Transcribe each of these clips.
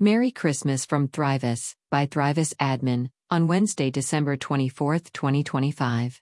Merry Christmas from Thrivis, by Thrivis Admin, on Wednesday, December 24, 2025.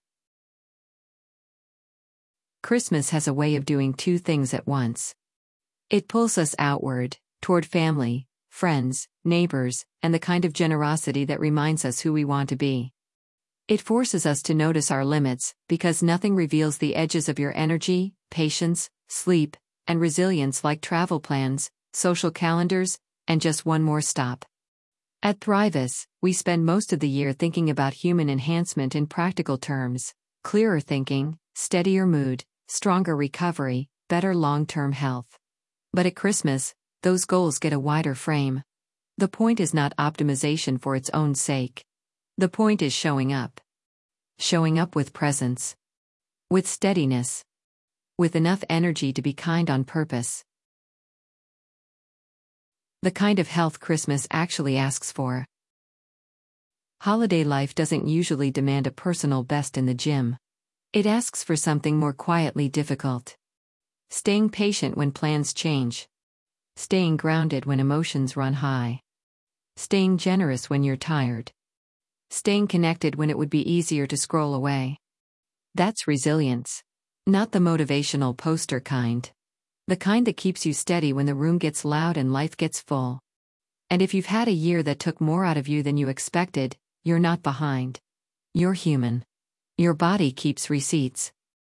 Christmas has a way of doing two things at once. It pulls us outward, toward family, friends, neighbors, and the kind of generosity that reminds us who we want to be. It forces us to notice our limits, because nothing reveals the edges of your energy, patience, sleep, and resilience like travel plans, social calendars, and just one more stop. At Thrivis, we spend most of the year thinking about human enhancement in practical terms: clearer thinking, steadier mood, stronger recovery, better long-term health. But at Christmas, those goals get a wider frame. The point is not optimization for its own sake. The point is showing up. Showing up with presence. With steadiness. With enough energy to be kind on purpose. The kind of health Christmas actually asks for. Holiday life doesn't usually demand a personal best in the gym. It asks for something more quietly difficult. Staying patient when plans change. Staying grounded when emotions run high. Staying generous when you're tired. Staying connected when it would be easier to scroll away. That's resilience. Not the motivational poster kind. The kind that keeps you steady when the room gets loud and life gets full. And if you've had a year that took more out of you than you expected, you're not behind. You're human. Your body keeps receipts.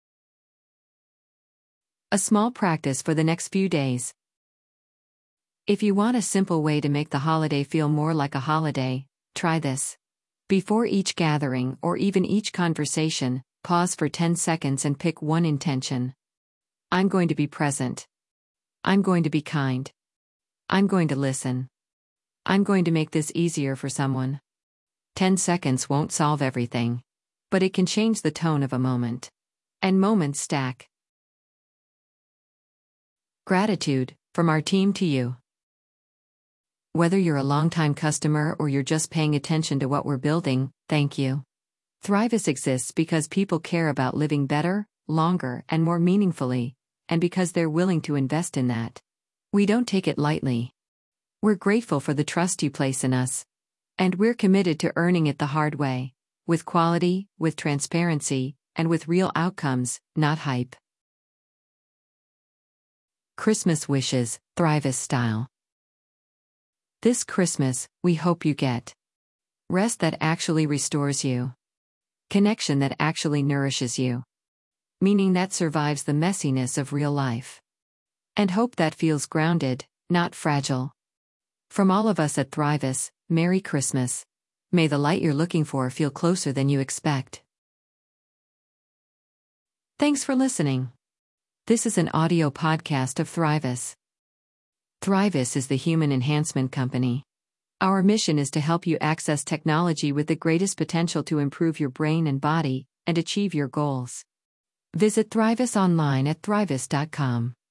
A small practice for the next few days. If you want a simple way to make the holiday feel more like a holiday, try this. Before each gathering or even each conversation, pause for 10 seconds and pick one intention. I'm going to be present. I'm going to be kind. I'm going to listen. I'm going to make this easier for someone. 10 seconds won't solve everything, but it can change the tone of a moment. And moments stack. Gratitude, from our team to you. Whether you're a longtime customer or you're just paying attention to what we're building, thank you. Thrivis exists because people care about living better, longer, and more meaningfully, and because they're willing to invest in that. We don't take it lightly. We're grateful for the trust you place in us. And we're committed to earning it the hard way, with quality, with transparency, and with real outcomes, not hype. Christmas wishes, Thrivis style. This Christmas, we hope you get rest that actually restores you. Connection that actually nourishes you. Meaning that survives the messiness of real life. And hope that feels grounded, not fragile. From all of us at Thrivis, Merry Christmas. May the light you're looking for feel closer than you expect. Thanks for listening. This is an audio podcast of Thrivis. Thrivis is the human enhancement company. Our mission is to help you access technology with the greatest potential to improve your brain and body and achieve your goals. Visit Thrivis online at thrivis.com.